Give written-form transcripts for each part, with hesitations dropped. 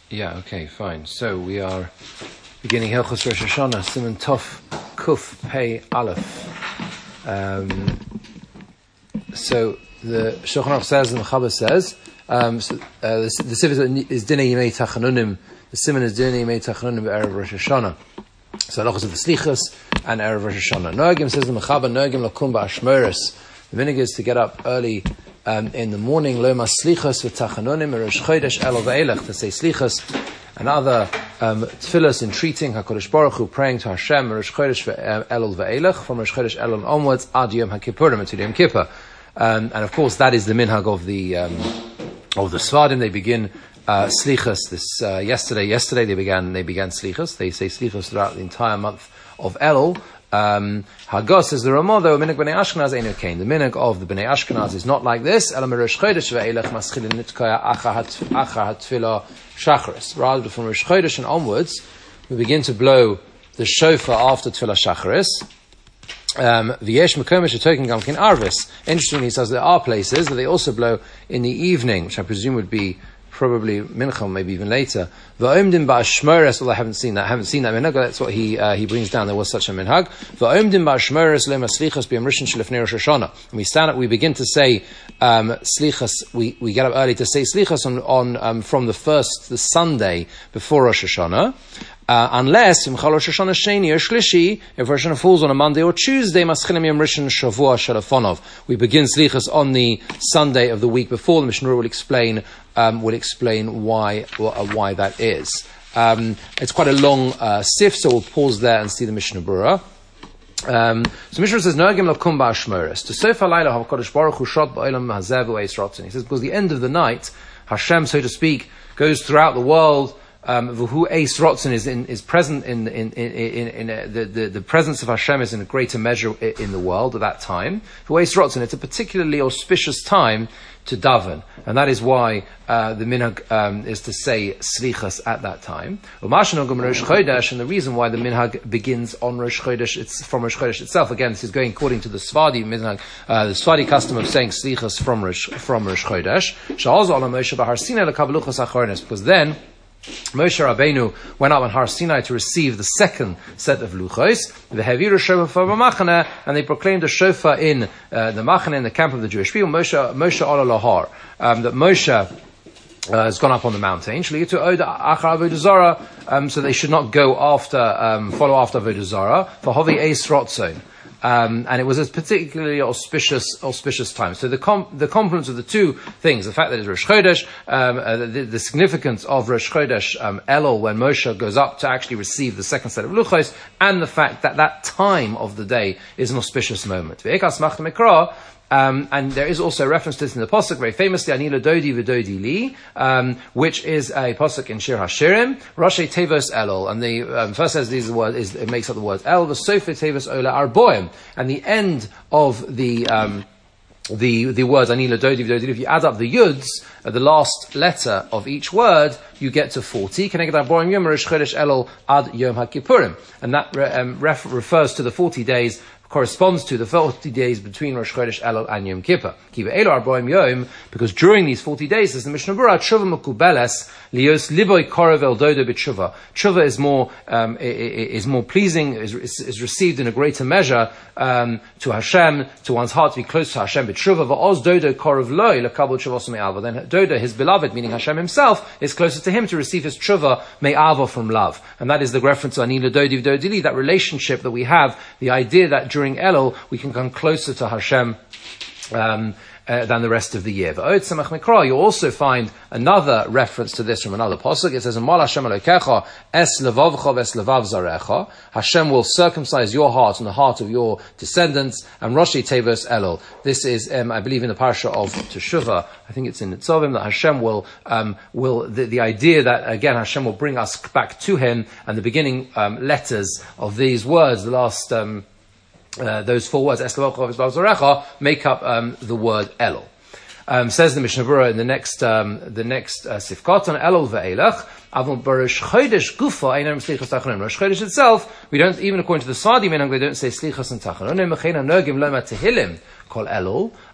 Yeah, okay, fine. So we are beginning Hilchos Rosh Hashanah, Siman Tov, Kuf, Pei, Aleph. So the Shulchan Aruch says, the Mechaber says, the Siman is Dinei Yimei Tachanunim, the Siman is Dinei Yimei Tachanunim Erev Rosh Hashanah. So Halachos of the Slichos and Erev Rosh Hashanah. Noagim says the Mechaber, Noagim Lakum Ba'ashmeres. The minhag is to get up early in the morning, Lo Maslichos v'Tachanunim Rosh Chodesh Elul Ve'elech, to say Slichos and other tefillos entreating HaKadosh Baruch Hu, praying to Hashem, Rosh Chodesh Elul Ve'elech, from Rosh Chodesh Elul onwards, Ad Yom HaKippurim, until Yom Kippur. And of course, that is the minhag of the Sfadim. They begin Slichos yesterday they began Slichos. They say Slichos throughout the entire month of Elul. Hagos says the Ramah, though, minhag b'nei Ashkenaz ain't okay. The minhag of the b'nei Ashkenaz is not like this. Elam Rosh Chodesh ve'elech maschilin nitkaya achar hatfilah shacharis. Rather, from Rosh Chodesh and onwards, we begin to blow the shofar after tfilah shacharis. V'yesh mekomesh atokin gamkin arvis. Interestingly, he says there are places that they also blow in the evening, which I presume would be probably mincha, maybe even later. V'omdim ba'ashmeres, although I haven't seen that minhag. That's what he brings down. There was such a minhag. V'omdim ba'ashmeres le'ma slichas b'yom rishon shelifnei Rosh Hashanah. And we stand up, we begin to say slichas. We get up early to say slichas on from the Sunday before Rosh Hashanah. Unless if Rosh Hashanah falls on a Monday or Tuesday, we begin slichas on the Sunday of the week before. The Mishnah will explain why that is. It's quite a long sif, so we'll pause there and see the Mishnah Berurah. So Mishnah says, "Noagim lakum ba'ashmeres." To sofa laila HaKadosh Baruch Hu shot ba'olam hazev u'eis rotzen. He says, because the end of the night, Hashem, so to speak, goes throughout the world. Who Eis Rotzen is present in the presence of Hashem is in a greater measure in the world at that time. Who Eis Rotzen, it's a particularly auspicious time to daven, and that is why the minhag is to say slichas at that time. And the reason why the minhag begins on Rosh Chodesh, it's from Rosh Chodesh itself. Again, this is going according to the Sfadi minhag, the Sfadi custom of saying slichas from Rosh Chodesh. Because then Moshe Rabbeinu went up on Har Sinai to receive the second set of luchos, the Heviru Shofar B'Machane, and they proclaimed a shofar in the Machane, in the camp of the Jewish people. Moshe Ola Lahar, that Moshe has gone up on the mountain. So they should not go follow after Avodah Zarah. For Hovi Eis Rotzon. And it was a particularly auspicious time. So the confluence of the two things, the fact that it's Rosh Chodesh, the significance of Rosh Chodesh Elul, when Moshe goes up to actually receive the second set of luchos, and the fact that that time of the day is an auspicious moment. And there is also a reference to this in the Pasuk, very famously, Anila Dodi V'Dodi Li, which is a Pasuk in Shir HaShirim, Rashi Tevos Elul, and the first says these words, it makes up the word El, the Sofa Tevos Ola Arboim, and the end of the words Anila Dodi V'Dodi Li, if you add up the Yuds, the last letter of each word, you get to 40. Keneged Arboim Yom Rosh Chodesh Elul Ad Yom HaKippurim, and that refers to the 40 days, corresponds to the 40 days between Rosh Chodesh Elul and Yom Kippur. Because during these 40 days, as the Mishnah Berurah, Tshuva Mekubeles Lios Liboy Korev El Dodo B'Tshuva. Tshuva is more pleasing, is received in a greater measure to Hashem, to one's heart to be close to Hashem. B'Tshuva V'Oz Dodo Korev Loi Lekabel Tshuva Me'ava. Then Dodo, his beloved, meaning Hashem himself, is closer to him to receive his Tshuva Me'ava from love. And that is the reference to Anila Dodi V'Dodi, that relationship that we have, the idea that during Elul we can come closer to Hashem than the rest of the year. You also find another reference to this from another pasuk. It says, Hashem will circumcise your heart and the heart of your descendants, and Rashi Tevos Elul. This is, I believe, in the parasha of Teshuvah. I think it's in Nitzavim, that Hashem will the idea that, again, Hashem will bring us back to Him, and the beginning letters of these words, the last those four words, make up the word Elul. Says the Mishnah Berurah in the next Sifkat on Elul ve'elach. Rosh Chodesh itself, we don't, even according to the Sadi minhag, they don't say slichas and tachanunim. Kol Elul,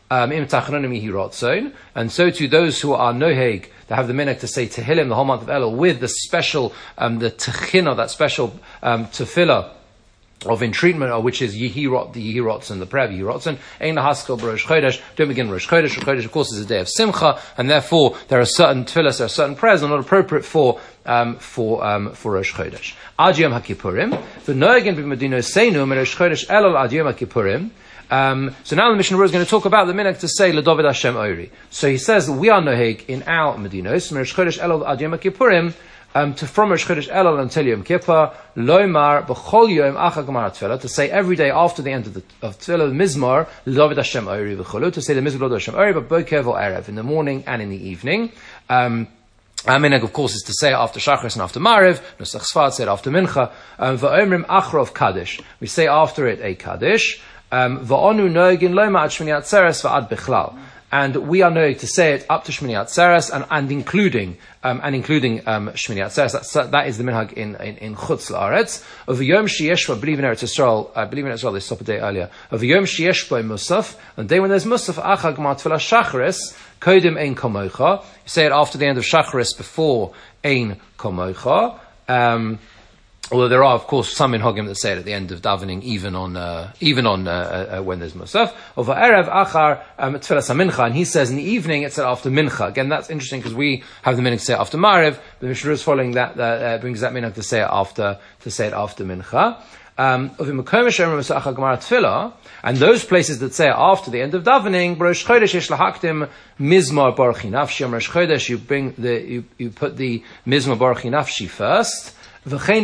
im tachanonim yehi rotzon, and so to those who are noheg, they have the minhag to say Tehillim the whole month of Elul with the special, the techina, that special tefillah of entreatment, which is the Yehi Rotzen, the prayer of Yehi Rotzen. Ein Haskell Rosh Chodesh. Don't begin Rosh Chodesh. Rosh Chodesh, of course, is a day of Simcha, and therefore there are certain tefillahs, there are certain prayers that are not appropriate for Rosh Chodesh. Ad Yom HaKippurim. V'noegin b'Medino Seinu Rosh Chodesh Elul Ad Yom HaKippurim. So now the Mishnah Berurah is going to talk about the minhag to say LeDavid Hashem Ori. So he says that we are noheg in our Medinos, Rosh Chodesh Elul Ad Yom HaKippurim, from Rosh Chodesh Elul until Yom Kippur, Loimar b'chol yom achar Gemara Tefillah, to say every day after the end of Tefillah, Mizmor LeDavid Hashem Ori v'cholu, to say the Mizmor LeDavid Hashem Ori, but Boker v'Erev, in the morning and in the evening. Our minhag, of course, is to say it after Shachris and after Mariv. Nusach Sfat said after Mincha. V'omrim achrov Kaddish. We say after it a Kaddish. V'onu noegin loma ad Shmini Atzeres v'ad bichlal. And we are knowing to say it up to Shmini Atzeres and including Shmini Atzeres. That is the minhag in Chutz La'aretz. Of Yom Sheyeshba, believe in Eretz Yisrael, they stopped a day earlier. Of Yom Sheyeshba Musaf, on the day when there's Musaf, Achag Gemar Tefillah Shacharis, Kodim Ein Komocha. You say it after the end of Shacharis, before Ein Komocha. Although there are, of course, some minhagim that say it at the end of davening, even on when there's musaf. Over erev achar tefillas mincha, and he says in the evening it's said after mincha. Again, that's interesting because we have the minhag to say it after mariv. The Mishnah is following that, brings that minhag to say it after mincha. And those places that say it after the end of davening, Rosh Chodesh yesh lahaktim mizmor baruch nafshi. Rosh Chodesh you put the mizmor baruch nafshi first. And so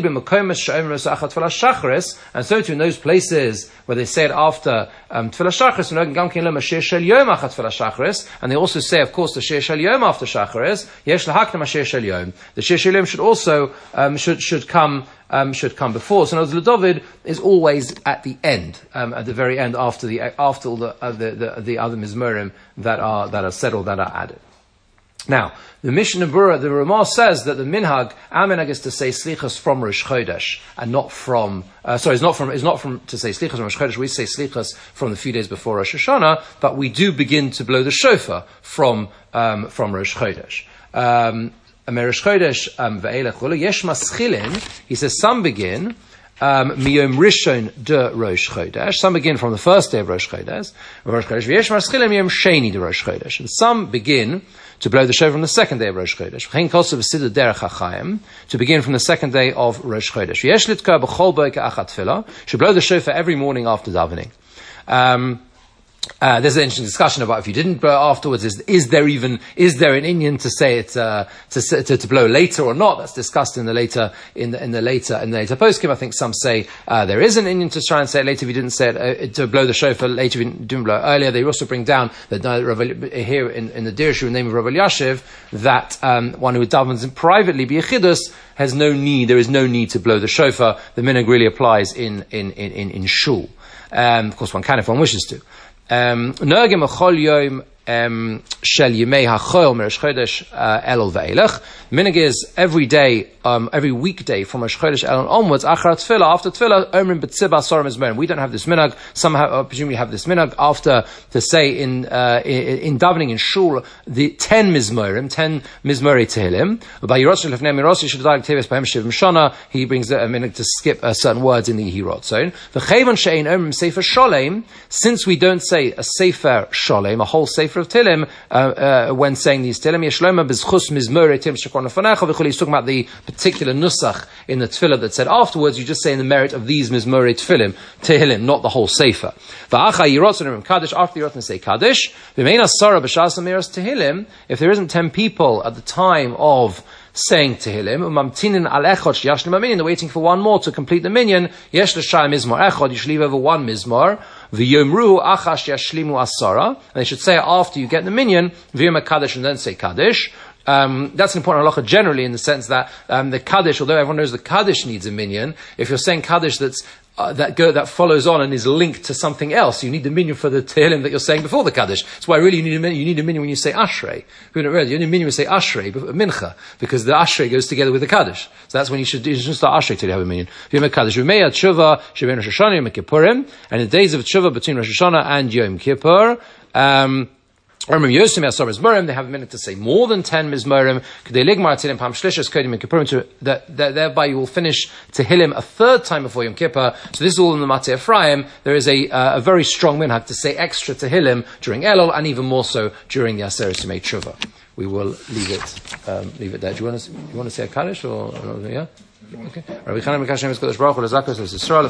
too in those places where they say it after Tefillah Shachris, and they also say, of course, the Shir Shel Yom after Shachris, Yesh Lahaktim HaShir Shel Yom. The Shir Shel Yom should also should come before. So now David is always at the end, at the very end, after all the other Mizmorim that are said or that are added. Now, the Mishnah Berurah, the Ramah says that the minhag, our minhag is to say slichas from Rosh Chodesh, and not from, is not from to say slichas from Rosh Chodesh. We say slichas from the few days before Rosh Hashanah, but we do begin to blow the shofar from Rosh Chodesh. Rosh Chodesh ve'elech yesh maschilin. He says some begin miyom rishon de Rosh Chodesh. Some begin from the first day of Rosh Chodesh. V'yesh maschilin miyom sheni de Rosh Chodesh. And some begin to blow the shofar from the second day of Rosh Chodesh. To begin from the second day of Rosh Chodesh. Should blow the shofar every morning after davening. There's an interesting discussion about if you didn't blow afterwards, is there an Inyan to say it to blow later or not? That's discussed in the later poskim. I think some say there is an Inyan to try and say it later if you didn't say it to blow the shofar later if you didn't blow it earlier. They also bring down that here in the Dirshu, in the name of Rav Elyashiv, that one who davens privately be a chidus has no need. There is no need to blow the shofar. The minhag really applies in shul. Of course, one can if one wishes to. Nogim achol yom shel yimei hachol meRosh Chodesh Elul ve'elech. Minhag is every day, every weekday from Rosh Chodesh Elul onwards. Achar tefillah, after tefillah, omrim b'tzibah asorim mizmorim. We don't have this minhag. Some presumably have this minhag after to say in davening in shul the 10 mizmorim tehillim. By Yerotzon lefnei mirosi shadayik teves b'hem shivim shana. He brings a minhag to skip certain words in the Yehi Rotzon. V'chevon she'ein omrim sefer sholem. Since we don't say a sefer sholem, a whole sefer of Tilim, when saying these Tilim, Yeshloma b'zchus mizmorei Tilim shekor nefanecha v'chuli. He's talking about the particular nusach in the Tefillah that said afterwards, you just say in the merit of these mizmorei Tehillim, not the whole sefer. V'acha yirotzon erim kaddish, after the yirotzon say kaddish, v'mein asara b'shas amiras Tehillim, if there isn't 10 people at the time of saying Tehillim, umamtinin al echod sheyashlim minyan, they're waiting for one more to complete the minyan, yesh l'shai mizmor echod, you should leave over one mizmor, v'yomruhu achash yashlimu asara, and they should say it after you get the minyan, v'yom kaddish, and then say kaddish. That's an important halacha generally in the sense that the kaddish, although everyone knows the kaddish needs a minyan, if you're saying kaddish that follows on and is linked to something else, you need the minyan for the tehillim that you're saying before the kaddish. That's why really you need a minyan when you say ashrei. You need a minyan when you say ashrei, mincha, because the ashrei goes together with the kaddish. So that's when you should start ashrei till you have a minyan. If you have a kaddish, Rumei tshuva shebein Rosh Hashanah Yom Kippurim, and in the days of tshuva between Rosh Hashanah and Yom Kippur, They have a minute to say more than 10 mizmorim. Thereby you will finish Tehillim a third time before Yom Kippur. So this is all in the Mateh Ephraim. There is a very strong minhag to say extra Tehillim during Elul, and even more so during the Aseret Yemei Tshuva. We will leave it there. Do you want to say a Kaddish or yeah? Okay.